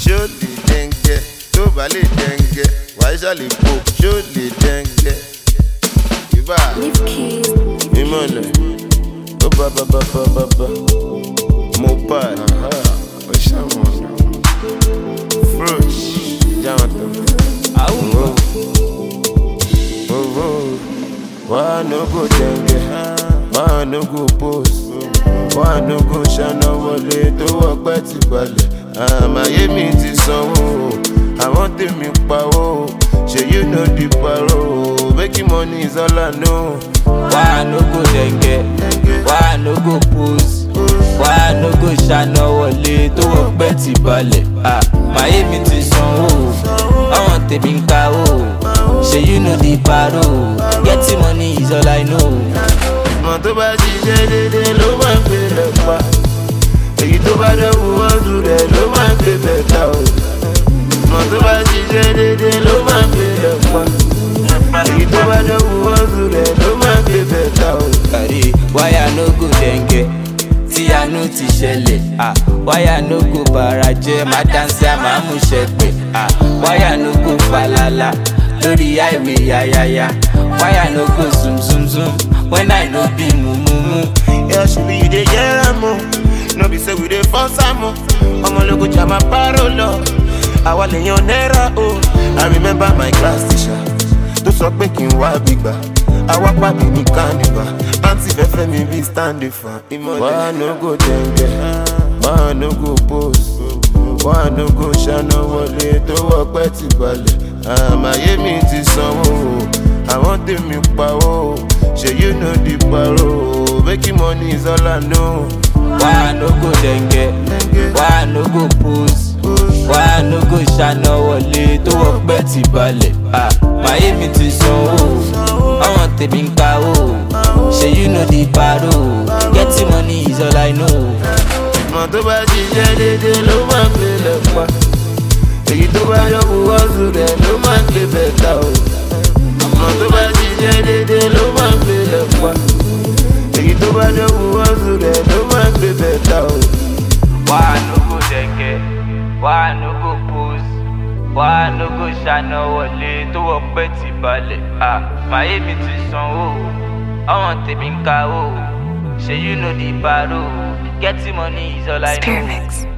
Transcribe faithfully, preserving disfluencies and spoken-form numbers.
ṣó lè dẹ́ngẹ́ tó bá lè dẹ́ngẹ́ wàá ṣàlè po ṣó lè dẹ́ngẹ́. Ibà ìmọ̀lẹ̀ ó bá bá bá bá bá bá Mohbad ó ṣàwọn fresh jáwọn tó. Àwọn why no go denge, why no go post, why no go shana wọlé tó wọ́pẹ́ ti balẹ̀. Àmàyé mi ti sanwó, àwọn tèmi pawó, ṣe you know the paro, making money is all I know. Why no go denge, why no go post, why no go shana wọlé tó wọ́pẹ́ ti balẹ̀. Àmàyé mi ti sanwó, àwọn tèmi pawó. Say you know the paro, getting money is all I know. Mo tó bá ṣiṣẹ́ dédé ló máa ń gbé lẹ́pa. Èyí tó bá dẹ́wù ọdún rẹ̀ ló máa ń gbé bẹ̀ta o. Mo tó bá ṣiṣẹ́ dédé ló máa ń gbé lẹ́pa. Èyí tó bá dẹ́wù ọdún rẹ̀ ló máa ń gbé bẹ̀ta o. Kàrí wáyà no go denge, tí àánú ti ṣẹlẹ̀. Wáyà no go bàrà jẹ́, má dáńsí àmà mú ṣẹpẹ̀. Wáyà no go falala. Lórí highway yayaya, why I no go zoom zoom zoom when I no be mu mu mu. Yeah, she be you dey hear am o, no be say we dey force am o. Ọmọ lógo jama parolo, àwa lèèyàn náírà o. I remember my class teacher tó sọ pé kí n wá gbígbà. Àwa pàdé ní carnival, àǹtí fẹ́fẹ́ mi bí stand fan. Why no go denge, why no go post, why no go ṣáná wọlé tó wọ́pẹ́ ti balẹ̀. Àmàyé mi ti sanwó, àwọn tèmi pawó, ṣe you know the paro, making money is all I know. Why no go denge, why no go post, why no go ṣáná wọlé tó wọ́pẹ́ ti balẹ̀. Àmàyé mi ti sanwó, àwọn tèmi pawó, ṣe you know the paro, getting money is all I know. Mo tó bá ṣiṣẹ́ dédé ló máa ń gbé lẹ́pa. Èyí tó bá yọ̀wù ọ̀sùn rẹ̀ ló máa ń gbé bẹ̀ta o. Ọmọ tó bá ṣiṣẹ́ dédé ló máa ń gbé lẹ́pa. Èyí tó bá yọ̀wù ọ̀sùn rẹ̀ ló máa ń gbé bẹ̀ta o. Why no go denge, why no go post, why no go ṣáná wọlé tó wọ́pẹ́ ti balẹ̀. Àmàyé mi ti sanwó, àwọn tèmi ń kawó, ṣe you know the paro, getting money is all I know.